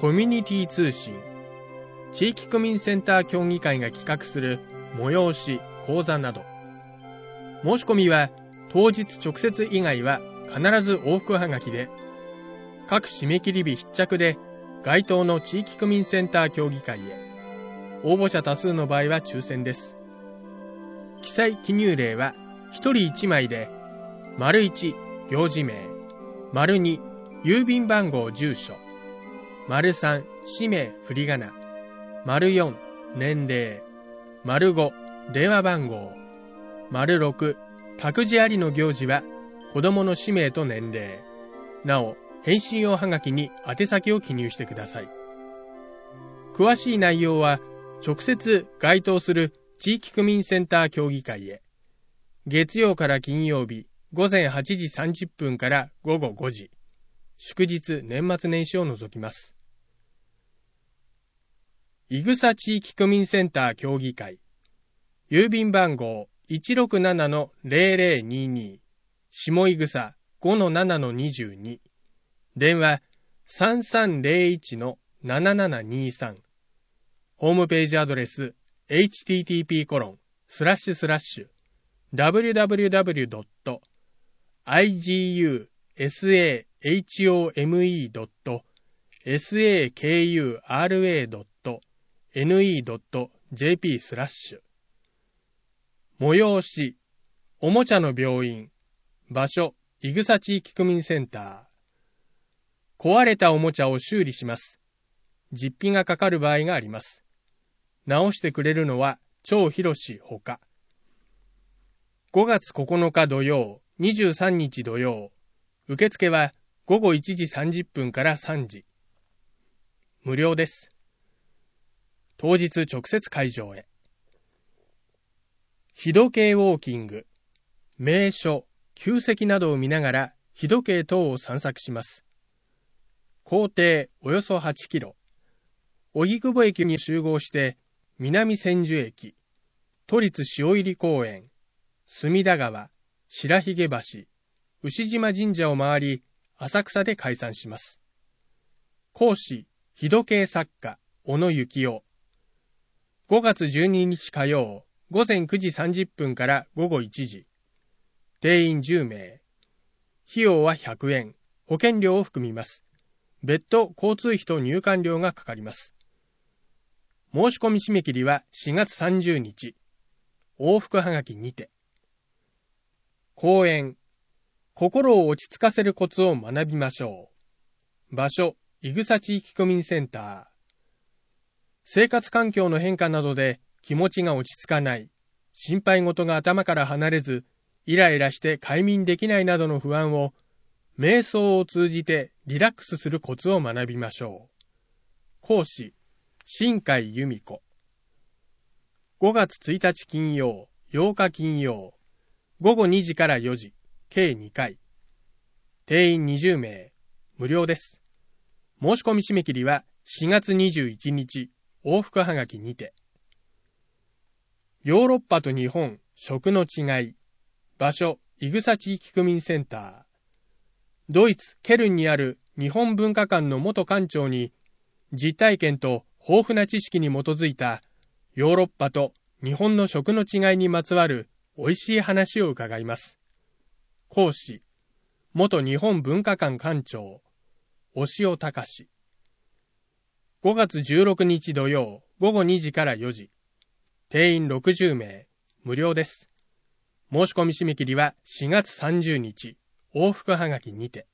コミュニティ通信、地域区民センター協議会が企画する催し、講座など。申し込みは当日直接以外は必ず往復はがきで、各締め切り日必着で該当の地域区民センター協議会へ。応募者多数の場合は抽選です。記載記入例は1人1枚で、1、行事名、2、郵便番号住所、3、氏名振り仮名、4、年齢、5、電話番号、6、託児ありの行事は子供の氏名と年齢。なお、返信用はがきに宛先を記入してください。詳しい内容は直接該当する地域区民センター協議会へ。月曜から金曜日午前8時30分から午後5時。祝日年末年始を除きます。いぐさ地域区民センター協議会。郵便番号 167-0022 下いぐさ 5-7-22 電話 3301-7723 ホームページアドレス http://www.igusahome.sakura.ne.jp/ 催し、おもちゃの病院、場所、いぐさ地域区民センター。壊れたおもちゃを修理します。実費がかかる場合があります。直してくれるのは張博士ほか。5月9日土曜、23日土曜。受付は午後1時30分から3時。無料です。当日直接会場へ。日時計ウォーキング、名所、旧跡などを見ながら日時計等を散策します。行程およそ8キロ。荻窪駅に集合して南千住駅、都立塩入公園、隅田川、白髭橋、牛島神社を回り浅草で解散します。講師、日時計作家、小野幸男。5月12日火曜、午前9時30分から午後1時。定員10名。費用は100円。保険料を含みます。別途交通費と入館料がかかります。申し込み締め切りは4月30日。往復はがきにて。講演。心を落ち着かせるコツを学びましょう。場所、いぐさ地域区民センター。生活環境の変化などで気持ちが落ち着かない、心配事が頭から離れず、イライラして快眠できないなどの不安を、瞑想を通じてリラックスするコツを学びましょう。講師、新海由美子。5月1日金曜、8日金曜、午後2時から4時、計2回。定員20名、無料です。申し込み締め切りは4月21日、往復はがきにて。ヨーロッパと日本、食の違い。場所、いぐさ地域区民センター。ドイツ・ケルンにある日本文化館の元館長に、実体験と豊富な知識に基づいたヨーロッパと日本の食の違いにまつわる美味しい話を伺います。講師、元日本文化館館長、押尾隆。5月16日土曜、午後2時から4時。定員60名、無料です。申し込み締め切りは4月30日、往復はがきにて。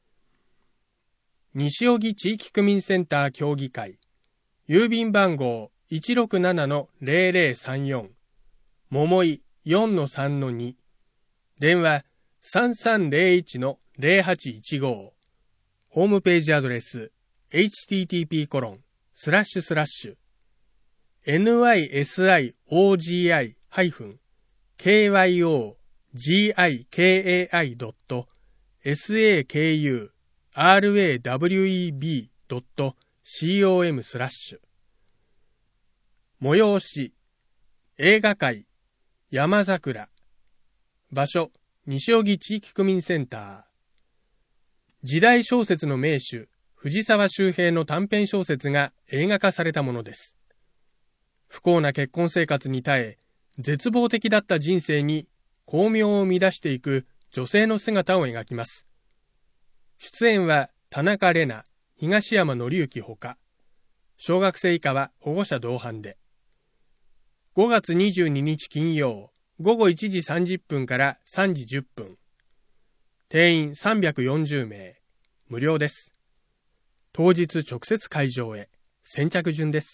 西荻地域区民センター協議会、郵便番号 167-0034、桃井 4-3-2、電話 3301-0815、ホームページアドレス nysiogyi-nysyku-raweb.com/催し、映画界、山桜。場所、西荻地域区民センター。時代小説の名手、 藤沢周平の短編小説が映画化されたものです。不幸な結婚生活に耐え、絶望的だった人生に光明を乱していく女性の姿を描きます。出演は田中玲奈、東山紀之ほか、小学生以下は保護者同伴で。5月22日金曜、午後1時30分から3時10分。定員340名。無料です。当日直接会場へ。先着順です。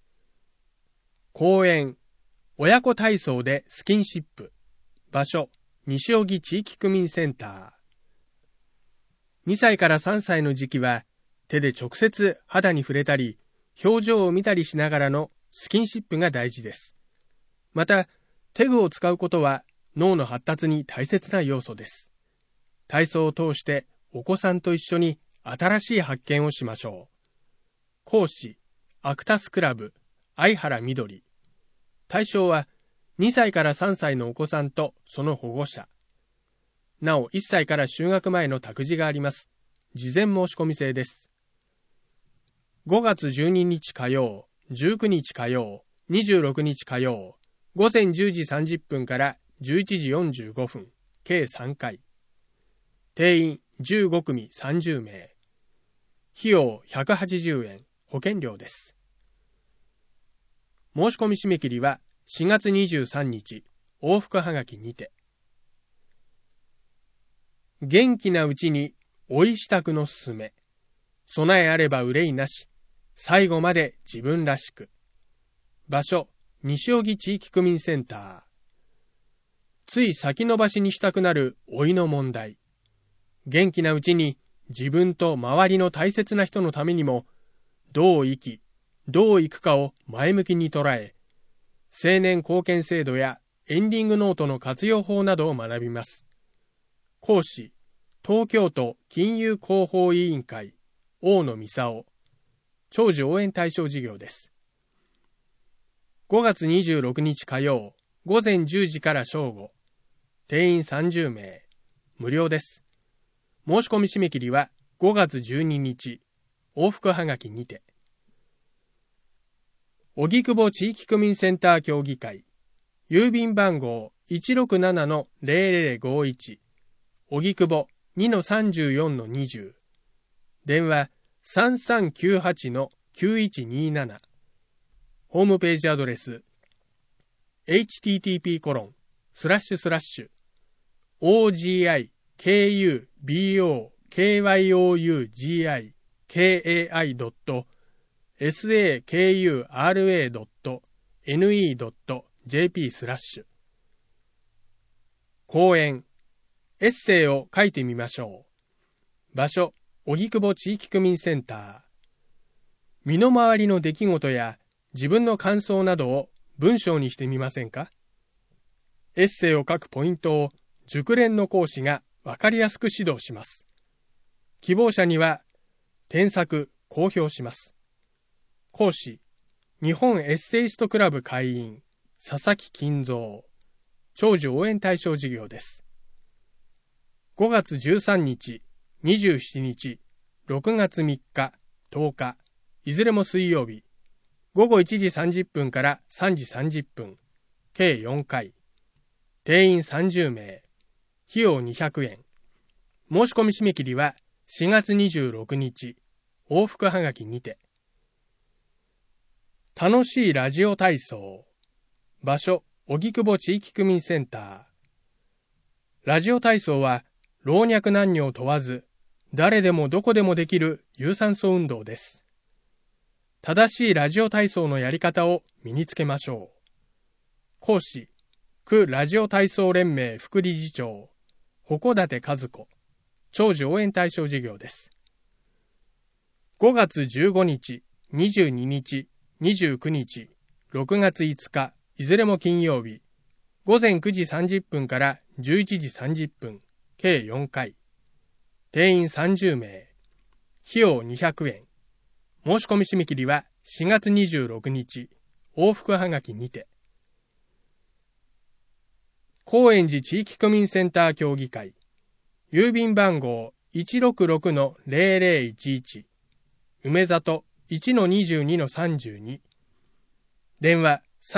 公演、親子体操でスキンシップ。場所、西荻地域区民センター。2歳から3歳の時期は、手で直接肌に触れたり、表情を見たりしながらのスキンシップが大事です。また、手具を使うことは脳の発達に大切な要素です。体操を通してお子さんと一緒に新しい発見をしましょう。講師、アクタスクラブ、相原みどり。対象は2歳から3歳のお子さんとその保護者。なお1歳から就学前の託児があります。事前申し込み制です。5月12日火曜、19日火曜、26日火曜、午前10時30分から11時45分、計3回。定員15組30名。費用180円、保険料です。申し込み締め切りは4月23日、往復はがきにて。元気なうちに老い支度のすすめ。備えあれば憂いなし。最後まで自分らしく。場所、西荻地域区民センター。つい先延ばしにしたくなる老いの問題。元気なうちに自分と周りの大切な人のためにも、どう生き、どう生くかを前向きに捉え、青年貢献制度やエンディングノートの活用法などを学びます。講師、東京都金融広報委員会、大野操。長寿応援対象事業です。5月26日火曜、午前10時から正午。定員30名。無料です。申し込み締め切りは5月12日。往復はがきにて。荻窪地域区民センター協議会。郵便番号 167-0051。荻窪 2-34-20。電話3398-9127。ホームページアドレス http://ogikubokyugi.sakura.ne.jp/ 講演エッセイを書いてみましょう。場所、荻窪地域区民センター。身の回りの出来事や自分の感想などを文章にしてみませんか？エッセイを書くポイントを熟練の講師がわかりやすく指導します。希望者には添削、公表します。講師、日本エッセイストクラブ会員、佐々木金蔵。長寿応援対象事業です。5月13日、27日、6月3日、10日、いずれも水曜日、午後1時30分から3時30分、計4回。定員30名。費用200円。申し込み締め切りは4月26日。往復はがきにて。楽しいラジオ体操。場所、荻窪地域区民センター。ラジオ体操は老若男女を問わず、誰でもどこでもできる有酸素運動です。正しいラジオ体操のやり方を身につけましょう。講師、区ラジオ体操連盟副理事長、鉾館和子。長寿応援対象事業です。5月15日、22日、29日、6月5日、いずれも金曜日、午前9時30分から11時30分、計4回。定員30名。費用200円。申し込み締め切りは4月26日、往復はがきにて。高円寺地域区民センター協議会。郵便番号 166-0011。 梅里 1-22-32。電話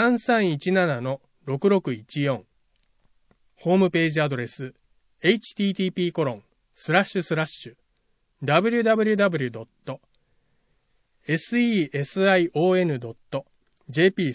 3317-6614。ホームページアドレス http://www.sesion.jp/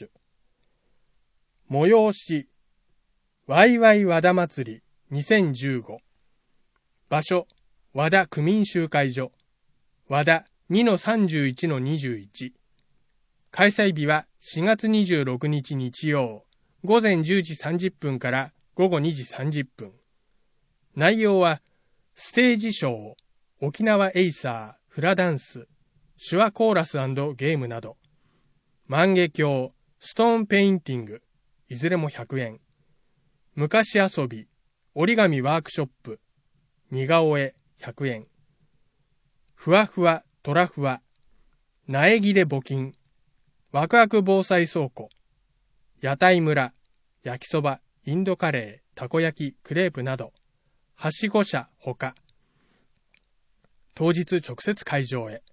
催しわいわい和田祭り2015。場所和田区民集会所和田 2-31-21。開催日は4月26日日曜午前10時30分から午後2時30分。内容はステージショー、沖縄エイサー、フラダンス、手話コーラス&ゲームなど、万華鏡、ストーンペインティング、いずれも100円。昔遊び、折り紙ワークショップ、似顔絵100円。ふわふわ、トラふわ、苗木で募金、ワクワク防災倉庫、屋台村、焼きそば、インドカレー、たこ焼き、クレープなど、はしご車ほか。当日直接会場へ。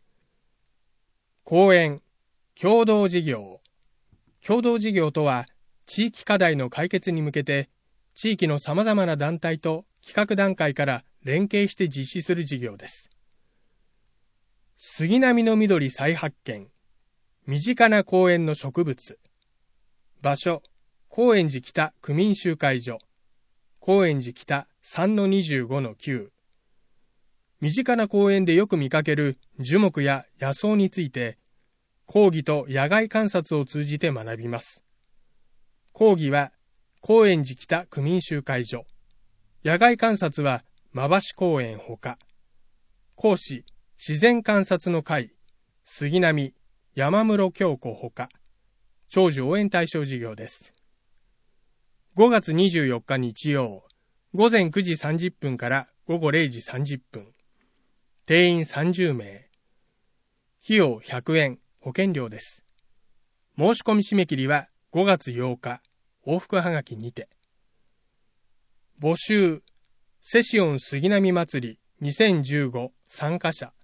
講演、共同事業。共同事業とは、地域課題の解決に向けて、地域の様々な団体と企画段階から連携して実施する事業です。杉並の緑再発見。身近な公園の植物。場所、高円寺北区民集会所。高円寺北 3-25-9。身近な公園でよく見かける樹木や野草について、講義と野外観察を通じて学びます。講義は、高円寺北区民集会所。野外観察は、馬橋公園ほか。講師、自然観察の会、杉並、山室京子ほか。長寿応援対象事業です。5月24日日曜、午前9時30分から午後0時30分。定員30名。費用100円、保険料です。申し込み締め切りは5月8日、往復はがきにて。募集、セシオン杉並祭り2015参加者。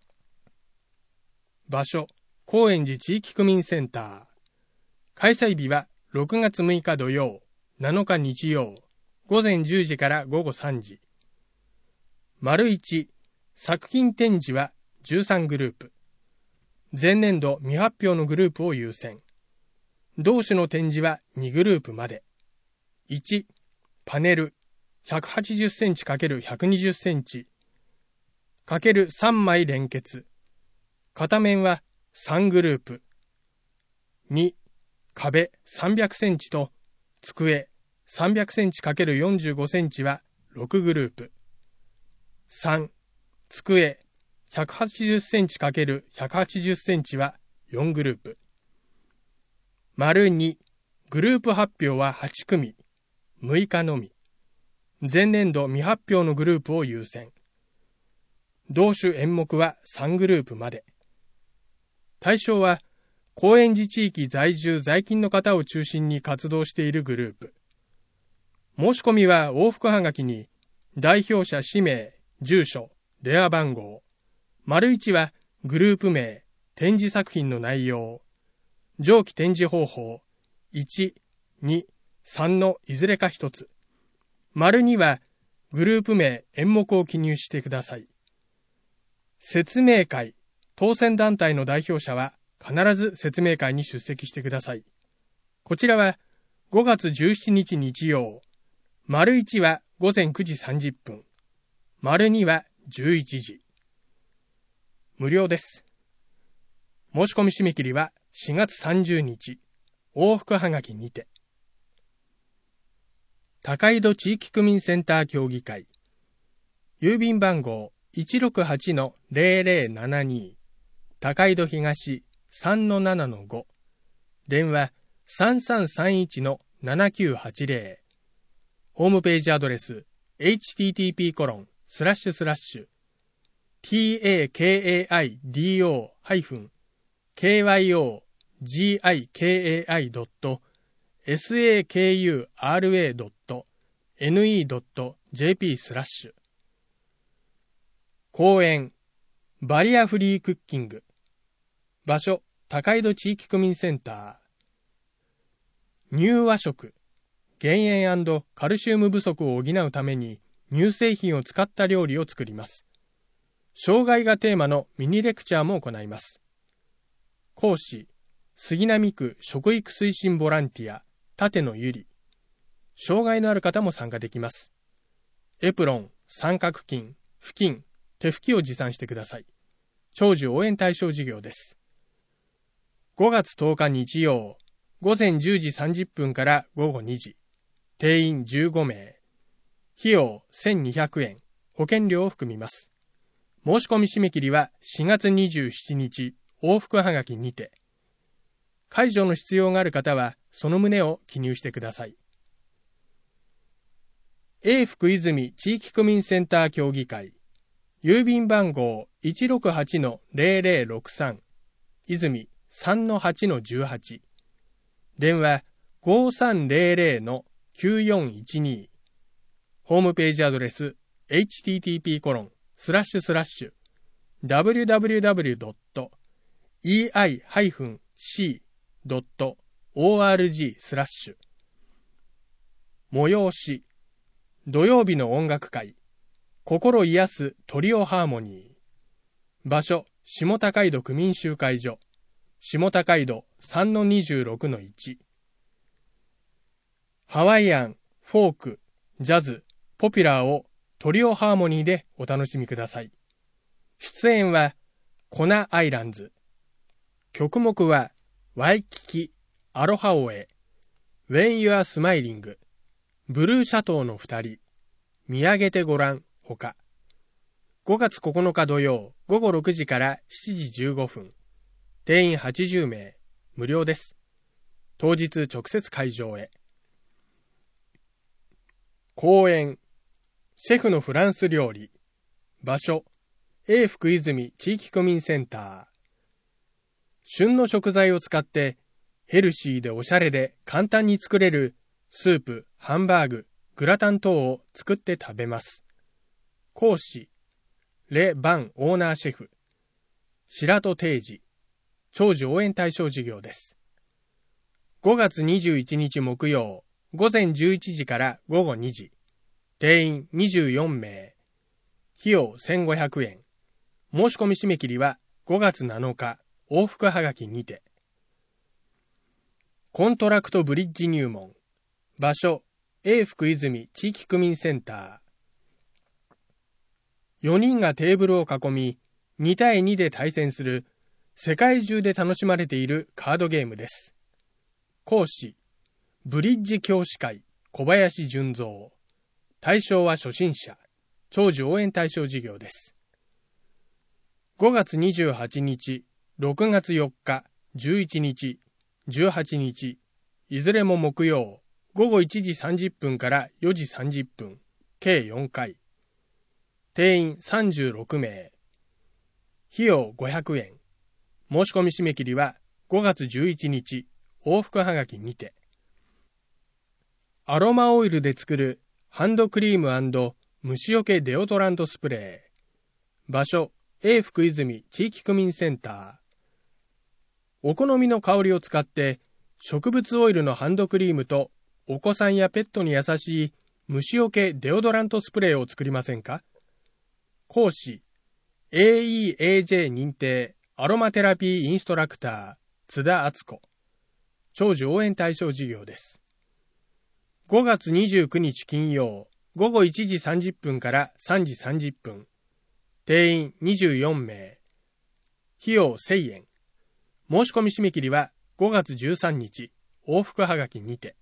場所、高円寺地域区民センター。開催日は6月6日土曜、7日日曜、午前10時から午後3時。丸1、作品展示は13グループ。前年度未発表のグループを優先。同種の展示は2グループまで。1、パネル180センチ ×120 センチ ×3 枚連結。片面は3グループ。2、壁300センチと机300センチ ×45 センチは6グループ。3、机180センチ ×180 センチは4グループ。丸2、グループ発表は8組、6日のみ。前年度未発表のグループを優先。同種演目は3グループまで。対象は、高円寺地域在住在勤の方を中心に活動しているグループ。申し込みは往復はがきに、代表者氏名、住所、電話番号。丸1はグループ名、展示作品の内容。上記展示方法。1、2、3のいずれか一つ。丸2はグループ名、演目を記入してください。説明会、当選団体の代表者は必ず説明会に出席してください。こちらは5月17日日曜。丸1は午前9時30分。丸2は11時。無料です。申し込み締め切りは4月30日。往復はがきにて。高井戸地域区民センター協議会。郵便番号 168-0072。高井戸東 3-7-5。電話 3331-7980。ホームページアドレス http://takaido-kyogikai.sakura.ne.jp/。講演、 バリアフリークッキング。場所、高井戸地域区民センター。乳和食。減塩&カルシウム不足を補うために乳製品を使った料理を作ります。障害がテーマのミニレクチャーも行います。講師、杉並区食育推進ボランティア、立野ゆり。障害のある方も参加できます。エプロン、三角巾、布巾、手拭きを持参してください。長寿応援対象事業です。5月10日日曜、午前10時30分から午後2時。定員15名。費用1200円。保険料を含みます。申し込み締め切りは4月27日、往復はがきにて。介助の必要がある方は、その旨を記入してください。永福泉地域区民センター協議会。郵便番号 168-0063。泉 3-8-18。電話 5300-9412。ホームページアドレス http://www.ei-c.org/ 催し土曜日の音楽会心癒すトリオハーモニー。場所下高井戸区民集会所下高井戸 3-26-1。ハワイアン、フォーク、ジャズ、ポピュラーをトリオハーモニーでお楽しみください。出演はコナアイランズ。曲目はワイキキ、アロハオエ、When You Are Smiling、ブルーシャトーの2人、見上げてごらんほか。5月9日土曜午後6時から7時15分。定員80名、無料です。当日直接会場へ。講演、シェフのフランス料理。場所、永福泉地域区民センター。旬の食材を使ってヘルシーでおしゃれで簡単に作れるスープ、ハンバーグ、グラタン等を作って食べます。講師、レ・バンオーナーシェフ。白戸定治。長寿応援対象事業です。5月21日木曜、午前11時から午後2時。定員24名。費用1500円。申し込み締め切りは5月7日、往復はがきにて。コントラクトブリッジ入門。場所、永福泉地域区民センター。4人がテーブルを囲み、2対2で対戦する、世界中で楽しまれているカードゲームです。講師、ブリッジ教師会小林純三。対象は初心者。長寿応援対象事業です。5月28日、6月4日、11日、18日、いずれも木曜、午後1時30分から4時30分、計4回。定員36名。費用500円。申し込み締め切りは5月11日、往復はがきにて。アロマオイルで作るハンドクリーム&虫除けデオドラントスプレー。場所、永福泉地域区民センター。お好みの香りを使って植物オイルのハンドクリームとお子さんやペットに優しい虫除けデオドラントスプレーを作りませんか？講師、AEAJ 認定アロマテラピーインストラクター、津田敦子。長寿応援対象事業です。5月29日金曜、午後1時30分から3時30分。定員24名。費用1000円。申し込み締め切りは5月13日、往復はがきにて。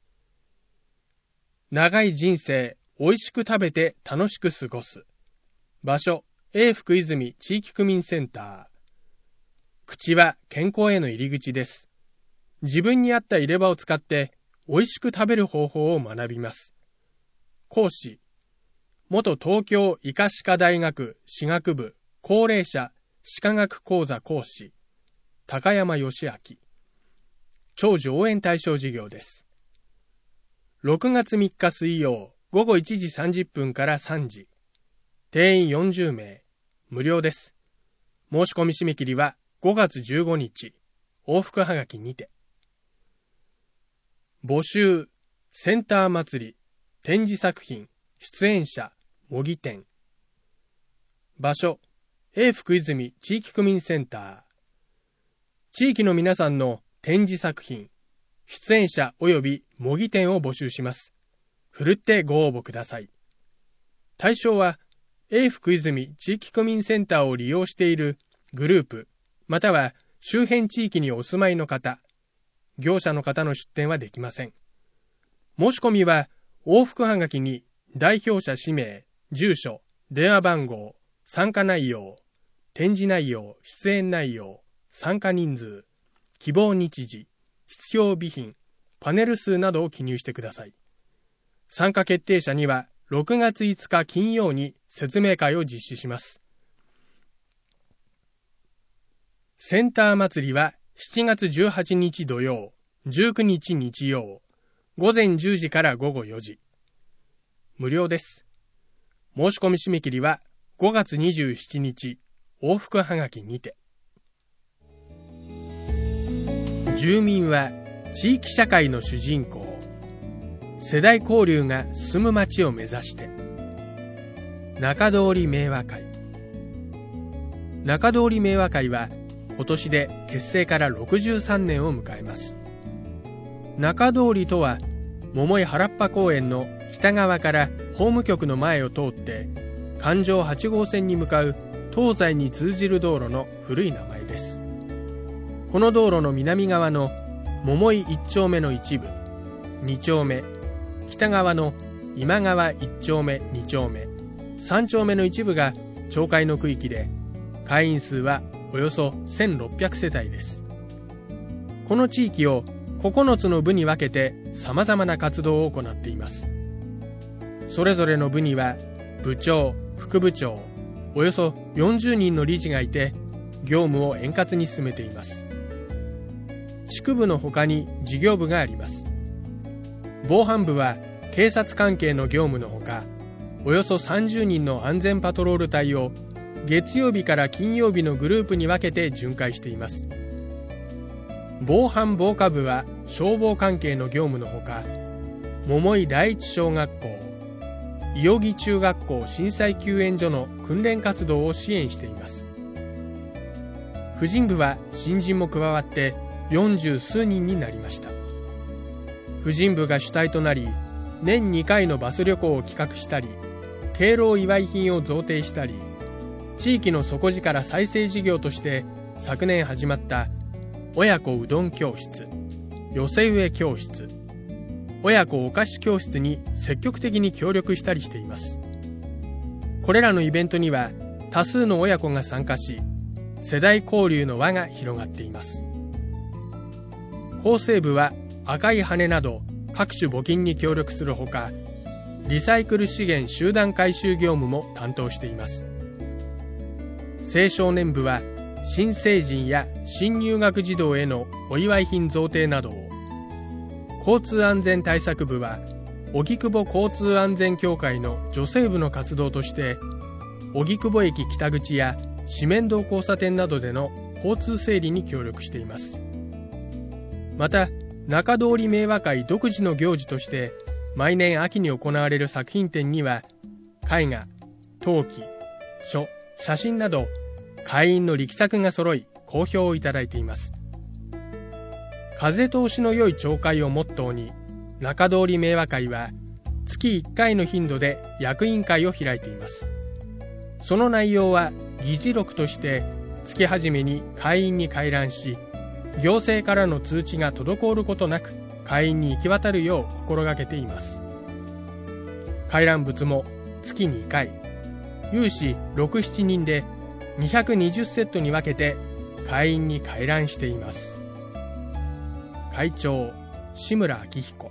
長い人生、おいしく食べて楽しく過ごす。場所、永福泉地域区民センター。口は健康への入り口です。自分に合った入れ歯を使っておいしく食べる方法を学びます。講師、元東京医科歯科大学歯学部高齢者歯科学講座講師、高山義明。長寿応援対象事業です。6月3日水曜、午後1時30分から3時。定員40名。無料です。 申し込み締め切りは5月15日、往復はがきにて。募集、センター祭り、展示作品、出演者、模擬店。場所、永福泉地域区民センター。地域の皆さんの展示作品、出演者及び模擬店を募集します。ふるってご応募ください。対象は、永福泉地域区民センターを利用しているグループ、または周辺地域にお住まいの方、業者の方の出店はできません。申し込みは、往復はがきに代表者氏名、住所、電話番号、参加内容、展示内容、出演内容、参加人数、希望日時、必要備品、パネル数などを記入してください。参加決定者には6月5日金曜に説明会を実施します。センター祭りは7月18日土曜、19日日曜、午前10時から午後4時。無料です。申し込み締め切りは5月27日、往復はがきにて。住民は地域社会の主人公。世代交流が進む街を目指して。中通り明和会。中通り明和会は今年で結成から63年を迎えます。中通りとは、桃井原っぱ公園の北側から法務局の前を通って環状8号線に向かう東西に通じる道路の古い名前です。この道路の南側の桃井1丁目の一部、2丁目、北側の今川1丁目2丁目、3丁目の一部が町会の区域で、会員数はおよそ1600世帯です。この地域を9つの部に分けて様々な活動を行っています。それぞれの部には部長、副部長、およそ40人の理事がいて、業務を円滑に進めています。地区部の他に事業部があります。防犯部は警察関係の業務のほか、およそ30人の安全パトロール隊を月曜日から金曜日のグループに分けて巡回しています。防犯防火部は消防関係の業務のほか、桃井第一小学校、伊予木中学校震災救援所の訓練活動を支援しています。婦人部は新人も加わって40数人になりました。婦人部が主体となり、年2回のバス旅行を企画したり、敬老祝い品を贈呈したり、地域の底力再生事業として昨年始まった親子うどん教室、寄せ植え教室、親子お菓子教室に積極的に協力したりしています。これらのイベントには多数の親子が参加し、世代交流の輪が広がっています。構成部は赤い羽など各種募金に協力するほか、リサイクル資源集団回収業務も担当しています。青少年部は新成人や新入学児童へのお祝い品贈呈などを、交通安全対策部は荻窪交通安全協会の女性部の活動として、荻窪駅北口や四面堂交差点などでの交通整理に協力しています。また、中通り明和会独自の行事として毎年秋に行われる作品展には、絵画、陶器、書、写真など会員の力作が揃い好評をいただいています。風通しの良い町会をモットーに、中通り明和会は月1回の頻度で役員会を開いています。その内容は議事録として月初めに会員に回覧し、行政からの通知が滞ることなく会員に行き渡るよう心がけています。回覧物も月2回、有志6、7人で220セットに分けて会員に回覧しています。会長、志村明彦。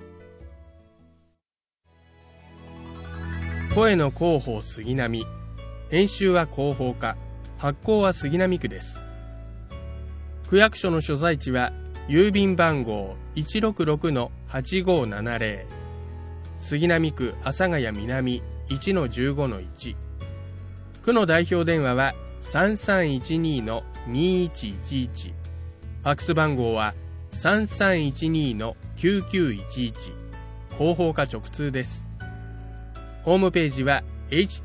声の広報杉並、編集は広報課、発行は杉並区です。区役所の所在地は郵便番号 166-8570、 杉並区阿佐ヶ谷南 1-15-1、区の代表電話は 3312-2111。ファックス番号は 3312-9911。広報課直通です。ホームページは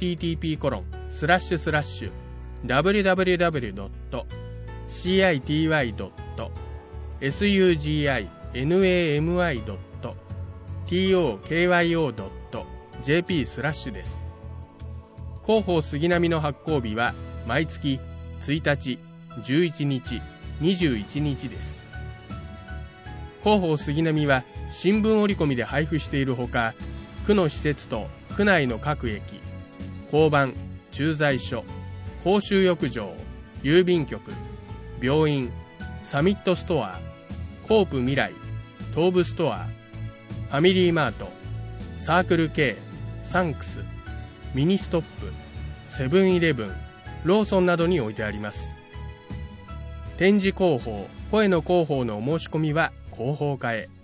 http://www.city.tokyo.jp/ です。広報杉並の発行日は毎月1日、11日、21日です。広報杉並は新聞折り込みで配布しているほか、区の施設と区内の各駅、交番、駐在所、公衆浴場、郵便局、病院、サミットストア、コープ未来、東武ストア、ファミリーマート、サークル K、サンクス、ミニストップ、セブンイレブン、ローソンなどに置いてあります。展示広報、声の広報のお申し込みは広報課へ。